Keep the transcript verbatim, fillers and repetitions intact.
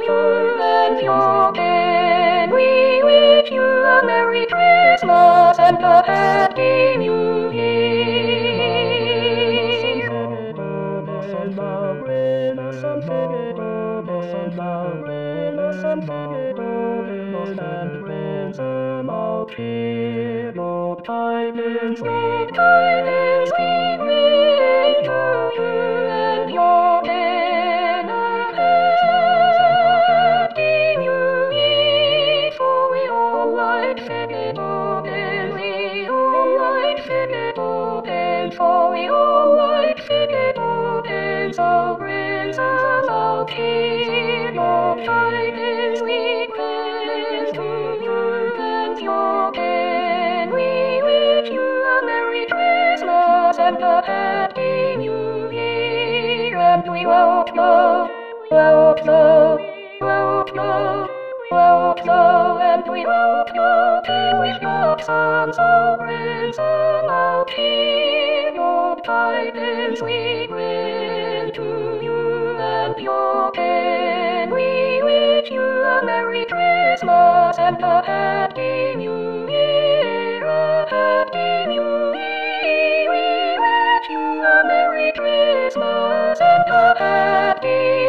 you and your kin. We wish you a Merry Christmas and a Happy New Year. Lord, tidings, Lord, tidings, we bring to you and your kin a Happy New Year. For we all like Philip Owen, we all like Philip Owen, for we all like Philip Owen. So Prince of Peace, Lord, tidings we bring to you and your kin. We wish you a Merry Christmas and a Happy New Year. And we won't go, won't go, won't go, won't go, and we won't go to wish your son, so Prince of Peace. Lord, tidings we bring to you and your kin. We wish you a Merry Christmas and a Happy New Year, a Happy New Year. We wish you a Merry Christmas and a Happy